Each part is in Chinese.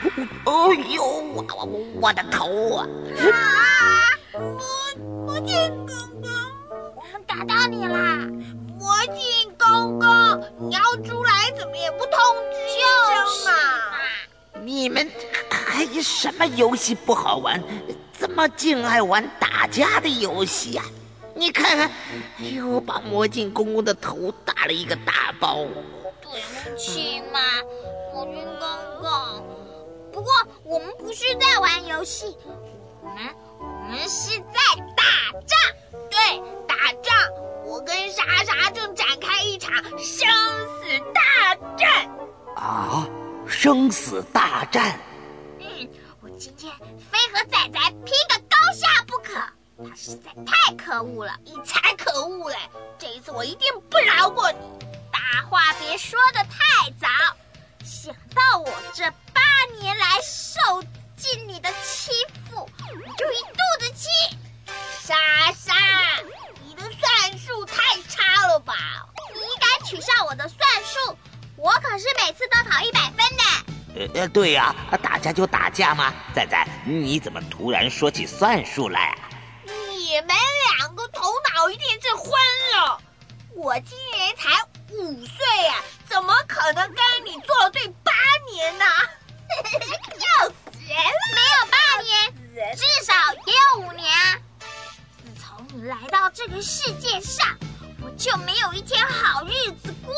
哦呦，我的头啊！ 魔镜公公，我们打到你啦！魔镜公公，你要出来怎么也不通知一声嘛！ 你们还有什么游戏不好玩？怎么净爱玩打架的游戏呀？你看看，又把魔镜公公的头打了一个大包。 对不起嘛，魔镜公公。不过我们不是在玩游戏，我们是在打仗。对，打仗。我跟莎莎正展开一场生死大战。 啊，生死大战！ 我今天非和仔仔拼个高下不可。他实在太可恶了，你才可恶嘞！这一次我一定不饶过你。大话别说得太早，想到我这8年来受尽你的欺负，我就一肚子气。莎莎，你的算术太差了吧？你敢取笑我的算术？我可是每次都考100分呢。 对呀，打架就打架嘛。仔仔，你怎么突然说起算术来啊？ 你们两个头脑一定是昏了。我今年才5岁啊，怎么可能跟你作对8年呢？笑死人了！没有8年，至少也有5年啊。自从你来到这个世界上，我就没有一天好日子过。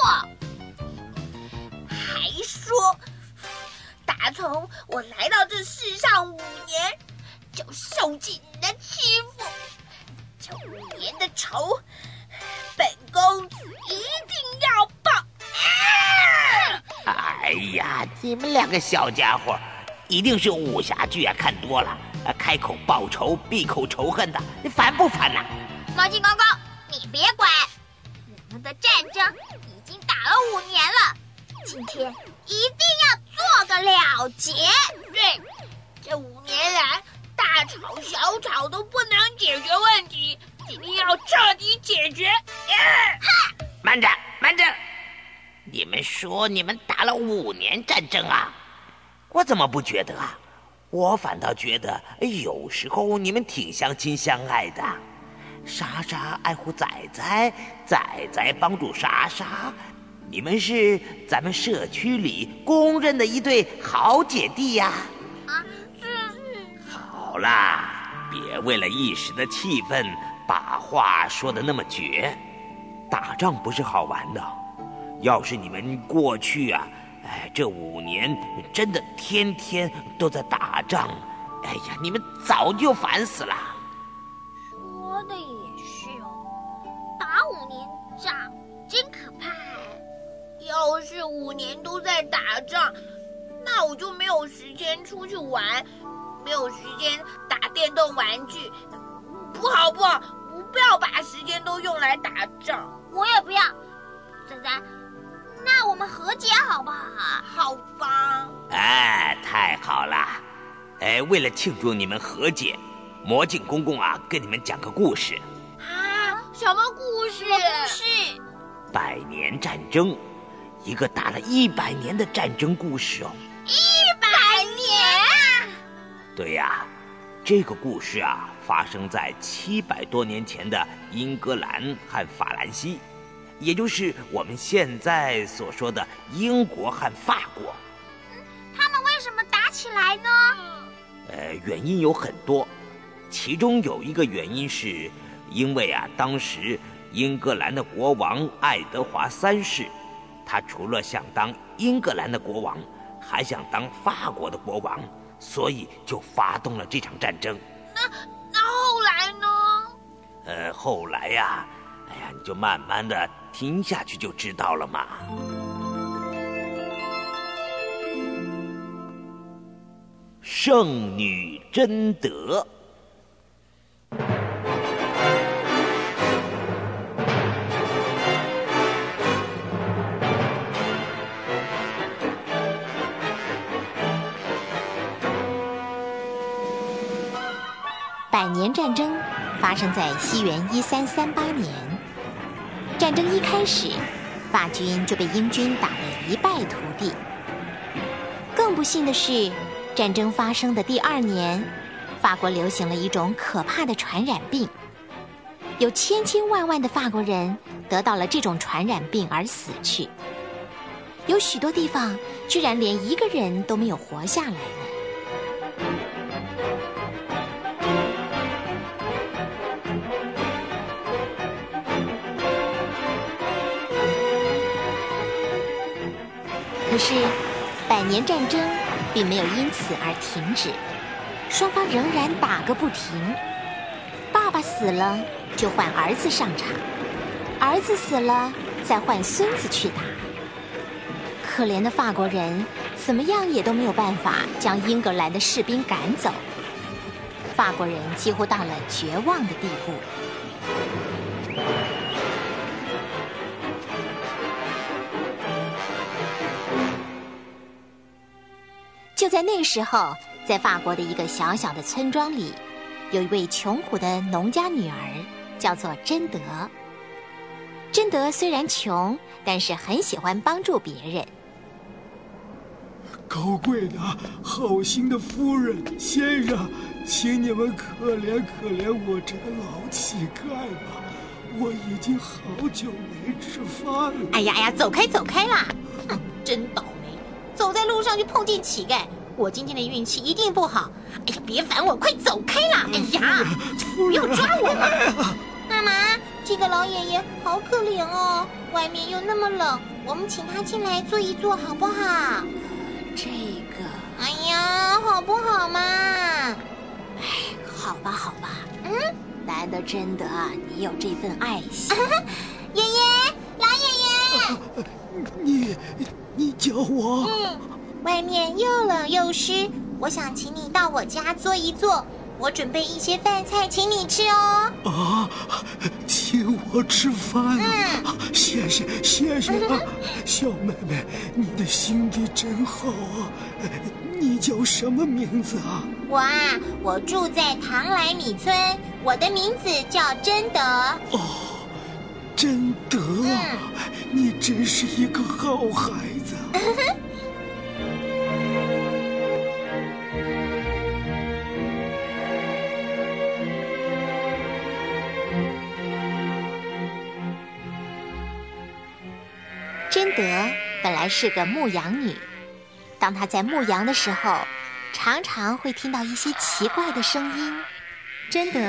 还说，打从我来到这世上5年，就受尽你的欺负。这5年的仇，本公子一定要报！ 哎呀，你们两个小家伙，一定是武侠剧看多了，开口报仇，闭口仇恨的，你烦不烦呐？ 魔镜公公，你别管，我们的战争已经打了5年了，今天一定要做个了结。对，这5年来大吵小吵都不能解决问题，一定要彻底解决。 慢着，慢着！你们说你们打了5年战争啊？我怎么不觉得啊？我反倒觉得有时候你们挺相亲相爱的。莎莎爱护仔仔，仔仔帮助莎莎，你们是咱们社区里公认的一对好姐弟呀。好啦，别为了一时的气氛把话说得那么绝。打仗不是好玩的，要是你们过去啊，这5年真的天天都在打仗，哎呀，你们早就烦死了。 说的也是哦，打5年仗真可怕。要是5年都在打仗，那我就没有时间出去玩，没有时间打电动玩具。不好，我不要把时间都用来打仗。我也不要。仔仔，那我们和解好不好？好吧。 太好了。为了庆祝你们和解，魔镜公公啊，跟你们讲个故事。 啊，什么故事？100 年战争，一个打了100年的战争故事哦。 100年？ 对呀，这个故事啊，发生在700多年前的英格兰和法兰西，也就是我们现在所说的英国和法国。 他们为什么打起来呢？ 原因有很多，其中有一个原因是因为啊，当时英格兰的国王爱德华3世，他除了想当英格兰的国王，还想当法国的国王，所以就发动了这场战争。 那后来呢？ 后来呀，你就慢慢的听下去就知道了嘛。圣女贞德。 100年战争发生在西元1338年。战争一开始，法军就被英军打得一败涂地。更不幸的是， 战争发生的第2年，法国流行了一种可怕的传染病，有千千万万的法国人得到了这种传染病而死去，有许多地方居然连1个人都没有活下来呢。可是100年战争并没有因此而停止，双方仍然打个不停。爸爸死了就换儿子上场，儿子死了再换孙子去打。可怜的法国人怎么样也都没有办法将英格兰的士兵赶走，法国人几乎到了绝望的地步。就在那个时候，在法国的一个小小的村庄里，有一位穷苦的农家女儿，叫做贞德。贞德虽然穷，但是很喜欢帮助别人。 高贵的好心的夫人先生，请你们可怜可怜我这个老乞丐吧，我已经好久没吃饭了。 哎呀，走开啦！真倒霉，走在路上就碰见乞丐，我今天的运气一定不好。哎呀，别烦我，快走开啦！哎呀，不要抓我嘛！ 妈妈，这个老爷爷好可怜哦，外面又那么冷，我们请他进来坐一坐好不好？ 这个， 哎呀，好不好嘛？ 哎，好吧。难得真的你有这份爱心。 爷爷，老爷爷，你叫我？ 外面又冷又湿，我想请你到我家坐一坐，我准备一些饭菜请你吃哦。 啊，请我吃饭啊！谢谢啊，小妹妹，你的心地真好啊！你叫什么名字啊？ 我住在唐莱米村，我的名字叫贞德。 哦，贞德，你真是一个好孩子。 贞德本来是个牧羊女，当她在牧羊的时候，常常会听到一些奇怪的声音。贞德，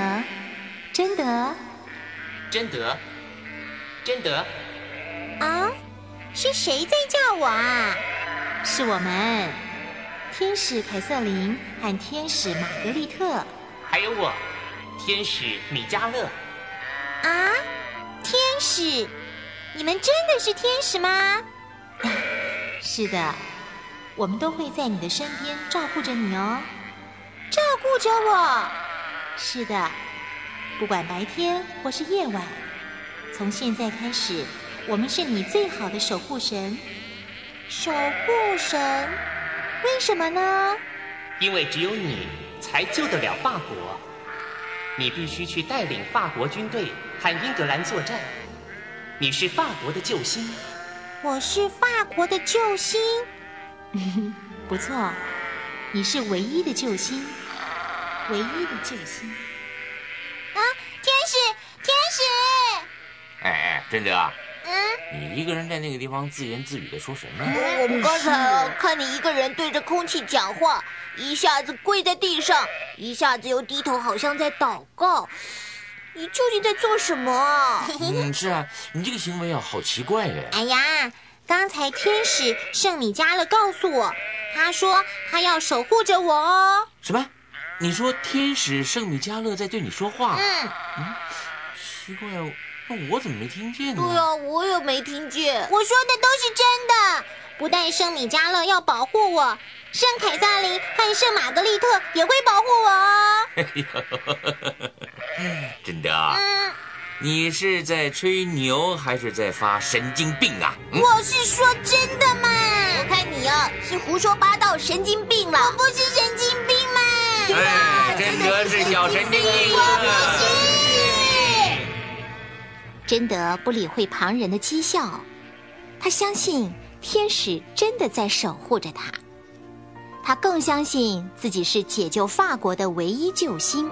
啊，是谁在叫我啊？ 是我们天使凯瑟琳和天使玛格丽特， 还有我，天使米迦勒。 啊，天使？你们真的是天使吗？ 是的，我们都会在你的身边照顾着你哦。 照顾着我？ 是的，不管白天或是夜晚，从现在开始，我们是你最好的守护神。 守护神？为什么呢？ 因为只有你才救得了法国，你必须去带领法国军队和英格兰作战。你是法国的救星。 我是法国的救星？ 不错，你是唯一的救星，唯一的救星。 啊，天使！ 哎，贞德，你一个人在那个地方自言自语的说什么？ 我们刚才看你一个人对着空气讲话，一下子跪在地上，一下子又低头，好像在祷告。你究竟在做什么啊？ 是啊，你这个行为好奇怪耶。 哎呀，刚才天使圣米迦勒告诉我，他说他要守护着我哦。 什么？你说天使圣米迦勒在对你说话？奇怪哦，那我怎么没听见呢？ 对啊，我也没听见。我说的都是真的，不但圣米迦勒要保护我，圣凯撒琳和圣玛格丽特也会保护我哦。 哎呦，真的啊？你是在吹牛还是在发神经病啊？ 我是说真的嘛。我看你啊是胡说八道，神经病了。我不是神经病嘛。 真的是小神经病。 我不是。 贞德不理会旁人的讥笑，他相信天使真的在守护着他。 他更相信自己是解救法国的唯一救星。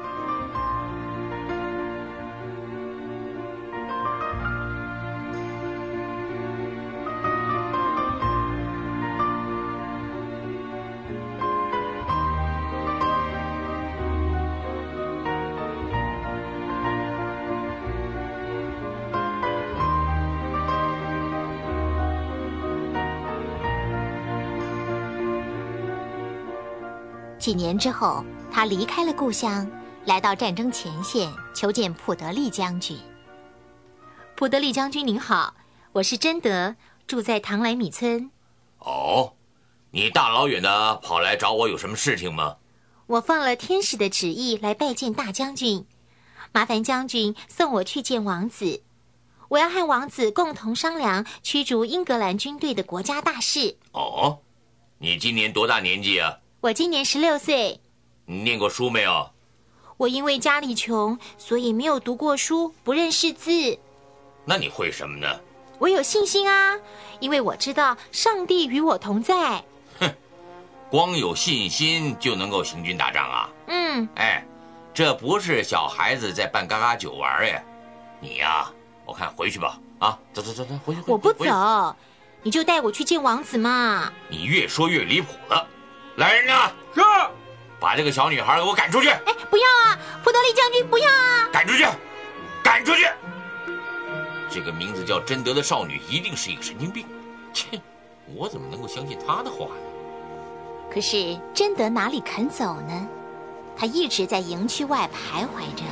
几年之后，他离开了故乡，来到战争前线求见普德利将军。 普德利将军您好，我是贞德，住在唐莱米村。 哦，你大老远的跑来找我有什么事情吗？ 我奉了天使的旨意来拜见大将军，麻烦将军送我去见王子。我要和王子共同商量驱逐英格兰军队的国家大事。 哦，你今年多大年纪啊？ 我今年16岁。 你念过书没有？ 我因为家里穷，所以没有读过书，不认识字。 那你会什么呢？ 我有信心啊，因为我知道上帝与我同在。 哼，光有信心就能够行军打仗啊？哎，这不是小孩子在办嘎嘎酒玩呀。你呀，我看回去吧。啊，走，回去。 我不走，你就带我去见王子嘛。 你越说越离谱了。来人呐！ 是。 把这个小女孩给我赶出去！ 哎，不要啊，普德利将军，不要啊！ 赶出去！赶出去！这个名字叫贞德的少女一定是一个神经病。切，我怎么能够相信她的话呢？ 可是贞德哪里肯走呢？他一直在营区外徘徊着。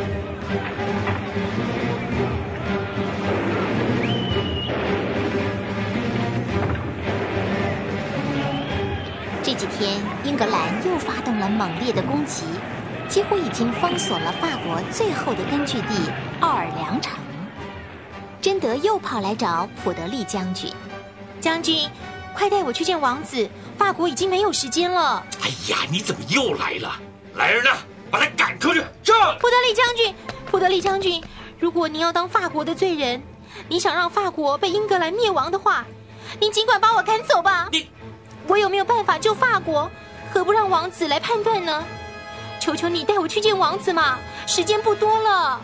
这几天，英格兰又发动了猛烈的攻击，几乎已经封锁了法国最后的根据地奥尔良城。贞德又跑来找普德利将军：“ 将军，快带我去见王子，法国已经没有时间了。” 哎呀，你怎么又来了？来人呐，把他赶出去！ 是。 普德利将军，普德利将军，如果您要当法国的罪人，你想让法国被英格兰灭亡的话，您尽管把我赶走吧。我有没有办法救法国？何不让王子来判断呢？求求你带我去见王子嘛，时间不多了。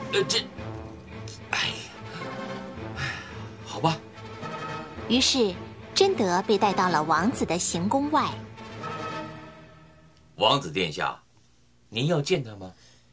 好吧。 于是，贞德被带到了王子的行宫外。 王子殿下，您要见他吗？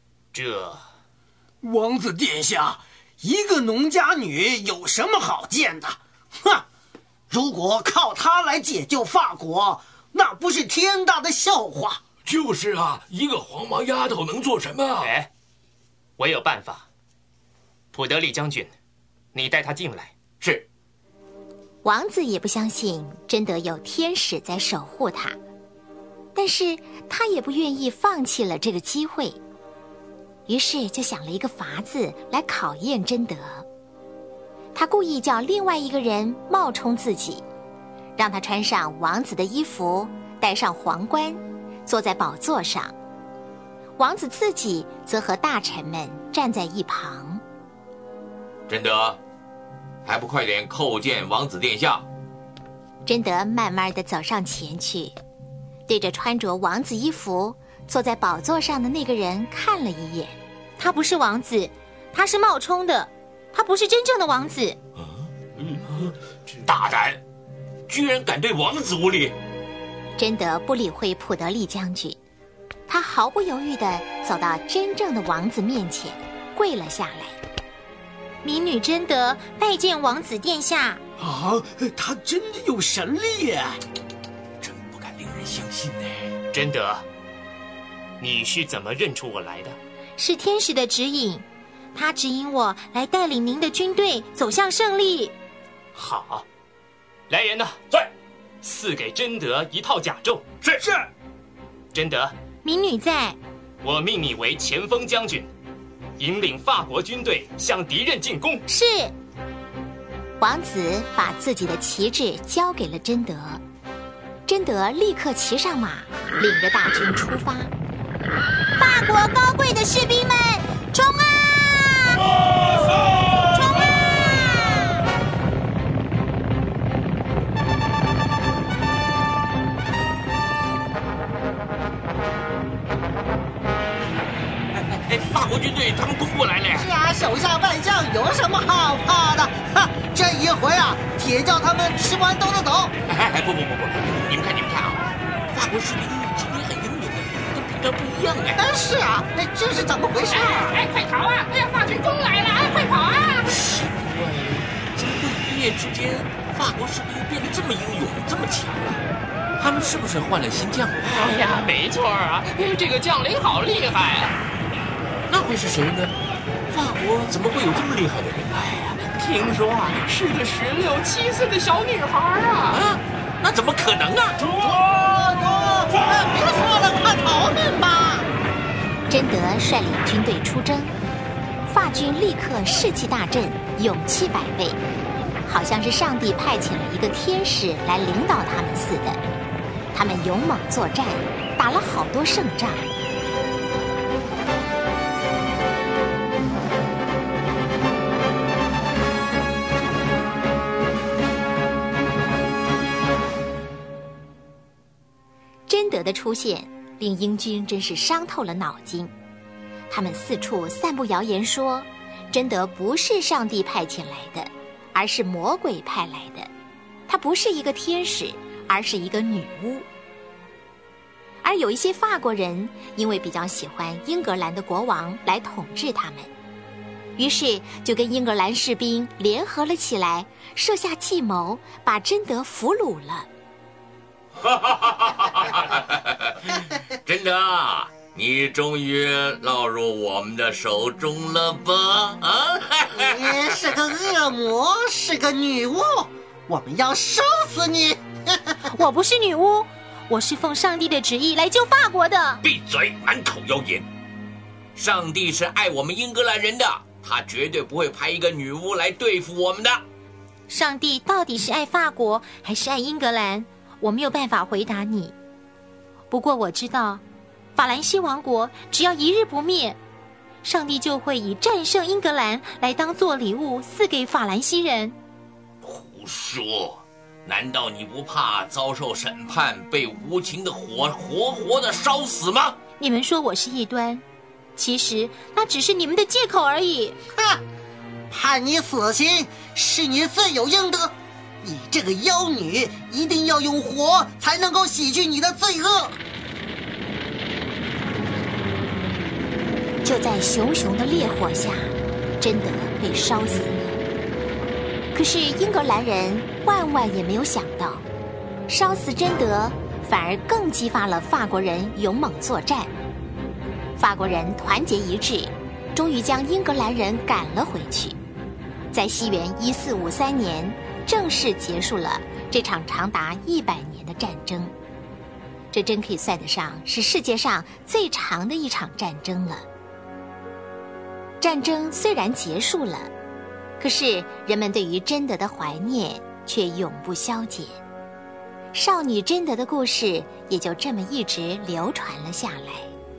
王子殿下，一个农家女有什么好见的？哼！如果靠她来解救法国，那不是天大的笑话。 就是啊，一个黄毛丫头能做什么？ 哎，我有办法。普德利将军，你带她进来。 是。 王子也不相信贞德有天使在守护他，但是他也不愿意放弃了这个机会，于是就想了一个法子来考验贞德。他故意叫另外一个人冒充自己，让他穿上王子的衣服，戴上皇冠，坐在宝座上。王子自己则和大臣们站在一旁。 贞德，还不快点叩见王子殿下！ 贞德慢慢地走上前去，对着穿着王子衣服坐在宝座上的那个人看了一眼。 他不是王子，他是冒充的，他不是真正的王子。 大胆，居然敢对王子无礼！ 贞德不理会普德利将军，他毫不犹豫地走到真正的王子面前，跪了下来。 民女贞德拜见王子殿下。 啊，他真的有神力耶！ 真不敢令人相信呢。 贞德，你是怎么认出我来的？ 是天使的指引，他指引我来带领您的军队走向胜利。 好，来人呐， 在， 赐给贞德一套甲胄。 是。 贞德， 民女在。 我命你为前锋将军，引领法国军队向敌人进攻。 是。 王子把自己的旗帜交给了贞德，贞德立刻骑上马，领着大军出发。 法国高贵的士兵们，冲啊！冲啊！ 国军队他们攻过来了。 是啊，手下败将有什么好怕的？哈，这一回啊，铁叫他们吃完兜着走。 不，你们看啊，法国士兵今天很英勇的，跟平常不一样哎。 是啊，这是怎么回事？ 快逃啊！法军攻来了，快跑啊！ 奇怪了，怎么会一夜之间法国士兵变得这么英勇，这么强啊？他们是不是换了新将领？ 哎呀，没错啊，这个将领好厉害啊！ 那会是谁呢？法国怎么会有这么厉害的人？ 哎呀，听说啊，是个16、17岁的小女孩啊！ 那怎么可能啊？ 别说了，快逃命吧！ 贞德率领军队出征，法军立刻士气大振，勇气百倍，好像是上帝派遣了一个天使来领导他们似的。他们勇猛作战，打了好多胜仗。贞德的出现令英军真是伤透了脑筋，他们四处散布谣言说，贞德不是上帝派遣来的，而是魔鬼派来的。她不是一个天使，而是一个女巫。而有一些法国人因为比较喜欢英格兰的国王来统治他们，于是就跟英格兰士兵联合了起来，设下计谋，把贞德俘虏了。 贞德，你终于落入我们的手中了吧？啊！ 你是个恶魔，是个女巫，我们要收死你！ 我不是女巫，我是奉上帝的旨意来救法国的。 闭嘴，满口谣言！上帝是爱我们英格兰人的，他绝对不会派一个女巫来对付我们的。 上帝到底是爱法国还是爱英格兰？我没有办法回答你。不过我知道，法兰西王国只要一日不灭，上帝就会以战胜英格兰来当做礼物赐给法兰西人。 胡说！难道你不怕遭受审判，被无情的火活活的烧死吗？ 你们说我是异端，其实那只是你们的借口而已。 哼，判你死刑是你罪有应得，你这个妖女一定要用火才能够洗去你的罪恶。 就在熊熊的烈火下，贞德被烧死了。可是英格兰人万万也没有想到，烧死贞德反而更激发了法国人勇猛作战。法国人团结一致，终于将英格兰人赶了回去。在西元1453年，正式结束了这场长达100年的战争。这真可以算得上是世界上最长的一场战争了。战争虽然结束了，可是人们对于贞德的怀念却永不消减。少女贞德的故事也就这么一直流传了下来。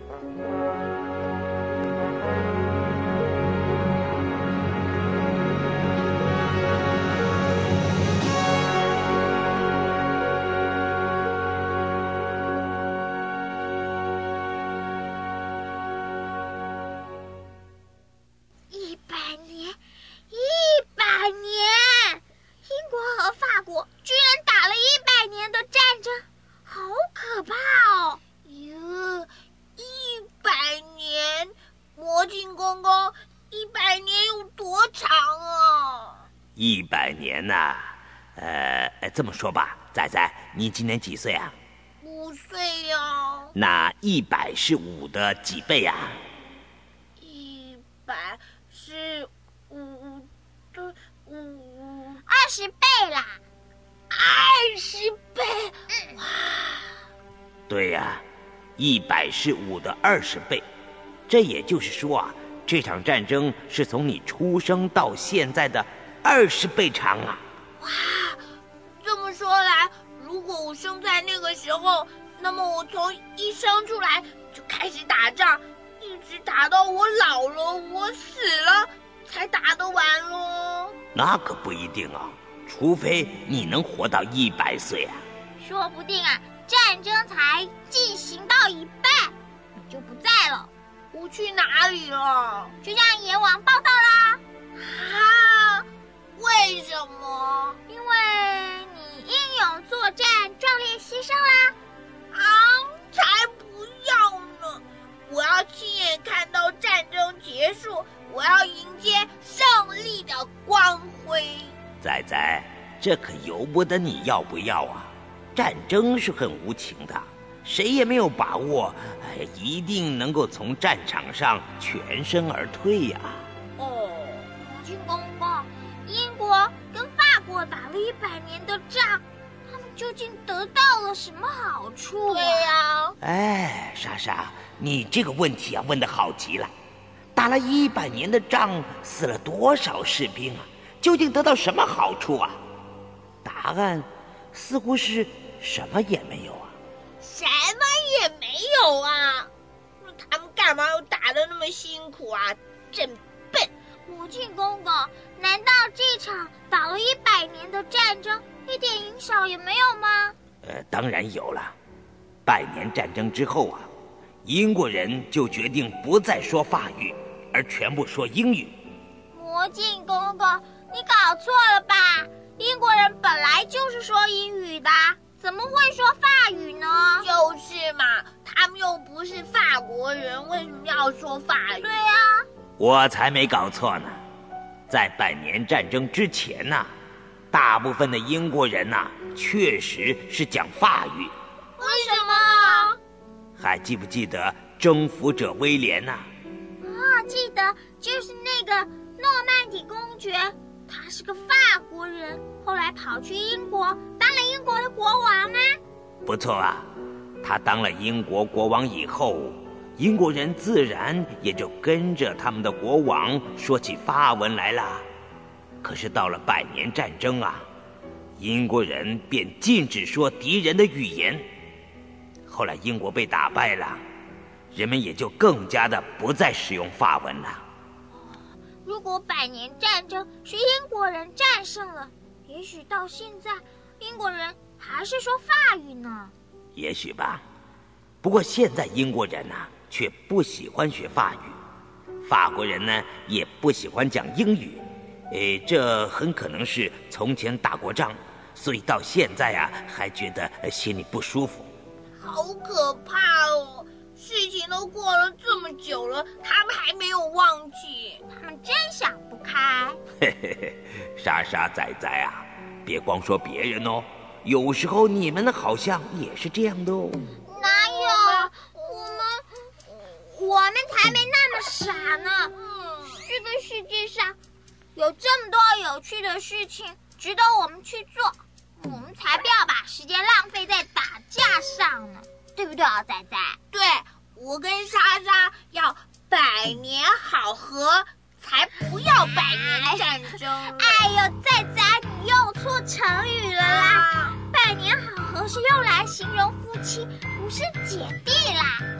100年呐，这么说吧，仔仔，你今年几岁啊 ？5岁呀。 那100是5的几倍呀 ？100是5的20倍啦！20倍！哇！ 对呀，100是5的20倍，这也就是说啊，这场战争是从你出生到现在的20倍长啊！ 哇，这么说来，如果我生在那个时候，那么我从一生出来就开始打仗，一直打到我老了，我死了才打得完咯。 那可不一定啊，除非你能活到100岁啊。 说不定啊，战争才进行到一半，你就不在了，我去哪里了？去向阎王报道啦！啊，为什么？因为你英勇作战，壮烈牺牲啦！啊，才不要呢！我要亲眼看到战争结束，我要迎接胜利的光辉。 仔仔，这可由不得你要不要啊！战争是很无情的，谁也没有把握，一定能够从战场上全身而退呀。 哦，母亲公公，英国跟法国打了100年的仗，他们究竟得到了什么好处啊？对呀。 哎，莎莎，你这个问题啊问得好极了。打了100年的仗，死了多少士兵啊？究竟得到什么好处啊？答案似乎是什么也没有啊。 什么也没有啊！他们干嘛要打得那么辛苦啊？真笨！母亲公公，难道这场打了100年的战争一点影响也没有吗？ 当然有了。100年战争之后啊，英国人就决定不再说法语，而全部说英语。 母亲公公，你搞错了吧？英国人本来就是说英语的，怎么会说法语呢？就是嘛，他们又不是法国人，为什么要说法语？对呀， 我才没搞错呢。在100年战争之前呢，大部分的英国人呢，确实是讲法语。 为什么？ 还记不记得征服者威廉呢？ 啊，记得，就是那个诺曼底公爵。他是个法国人，后来跑去英国当了英国的国王啊。 不错啊，他当了英国国王以后，英国人自然也就跟着他们的国王说起法文来了。可是到了100年战争啊，英国人便禁止说敌人的语言。后来英国被打败了，人们也就更加的不再使用法文了。 如果100年战争是英国人战胜了，也许到现在英国人还是说法语呢。 也许吧，不过现在英国人啊却不喜欢学法语，法国人呢也不喜欢讲英语。这很可能是从前打过仗，所以到现在啊还觉得心里不舒服。 好可怕哦！事情都过了这么久了，他们还没有忘记，他们真想不开。 嘿嘿嘿，莎莎仔仔啊，别光说别人哦，有时候你们好像也是这样的哦。 哪有？我们才没那么傻呢。这个世界上有这么多有趣的事情值得我们去做，我们才不要把时间浪费在打架上呢，对不对啊，仔仔？对，我跟莎莎要100年好合，才不要100年战争。哎呦，仔仔，你用错成语了啦！100年好合是用来形容夫妻，不是姐弟啦。